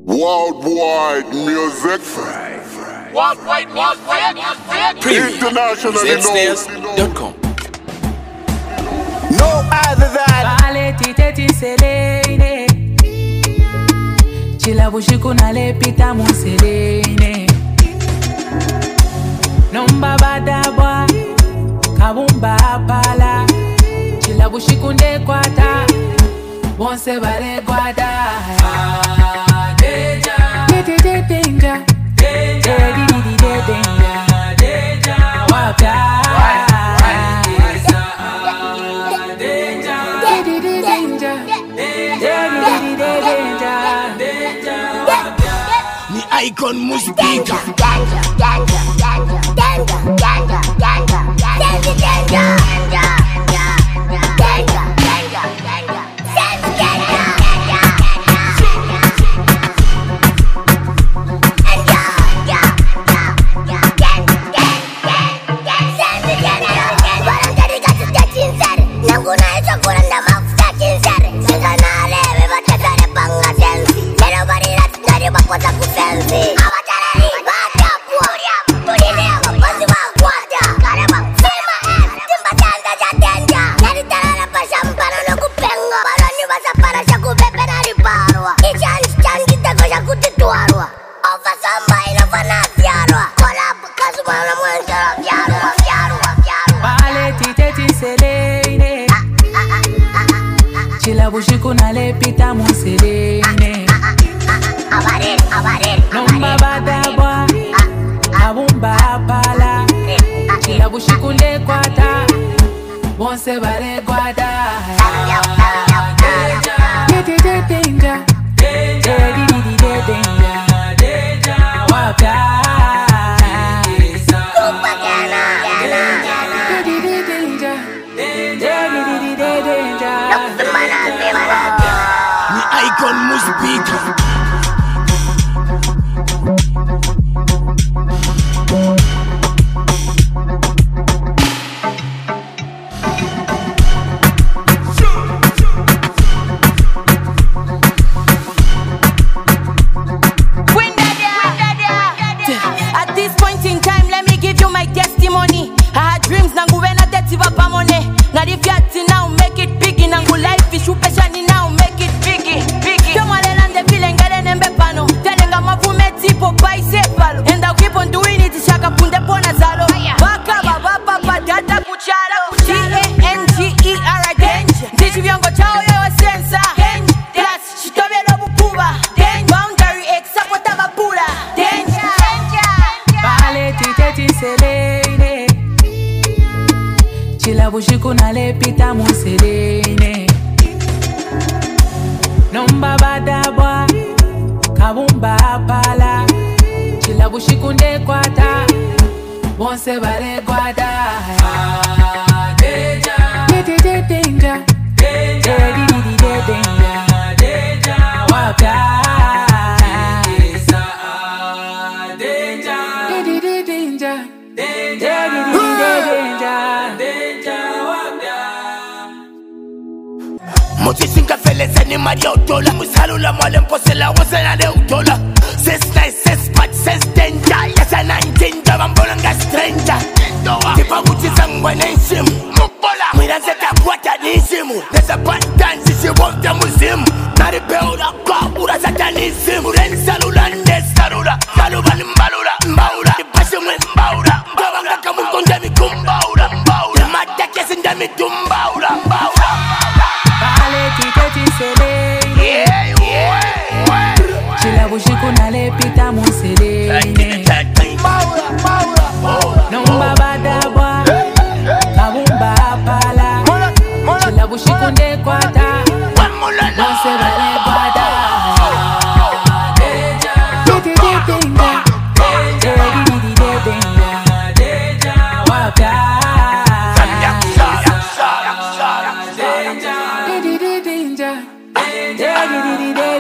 Worldwide music. Worldwide music. Internationally Zsnails.com. No other than Vale titeti selene Chila bushiku nale pita muselene Nomba badabwa Kabumba apala Chila bushiku nde kwata Bonse bare gwada Deja Deja Deja Deja Wapya Ni icon musbika. Chila bushiku nale pita muselene Nomba badabwa Kabumba apala Chila bushiku nde kwata Bonse bare gwada Deja Deja Deja Wapya Ni icon musbika. At this point in time, let me give you my testimony. I had dreams nangu wena deti wapamone. Ngari fiati now make it biggie. Nangu life ishu peshani now make it biggie. Tomale lande feeling gare nembe pano. Telenga mavume tipo paise palo. And I'll keep on doing it shaka punde pona zalo. Baka baba papa data kuchalo. Danger. Ndichi vyongo chao yewa sensa. Plus shitobe lobu kuba. Boundary exapota babula. Vale titeti selene Chila bushiku nale pita muselene Nomba badabwa Kabumba apala Chila bushiku nde kwata Bonse bare gwada Deja Deja Deja Wapya Motisinka feleza ni Maria Utola. Musalula mwale mposela wazana de Utola. Says nice, says bad, says danger. Yes, a 19, jabambona nga stranger. Tipa kuchisa ngwane nsimu Mubola mwira zeta kwata nisimu. Nesa bad dance isi wonte muzimu. Naripeura kwa ura zata nisimu. Ren salula nde salula. Saluba ni mbalula mbaura. Ipashi mwe mbaura. Gawanga kamu konde mi kumbaura mbaura. Imata kesi ndami tumbaura mbaura. Vale titeti selene Chila bushiku nale pita muselene Nomba badabwa Kabumba apala Chila bushiku nde kwata Bonse bare gwada Deja Wapya Deja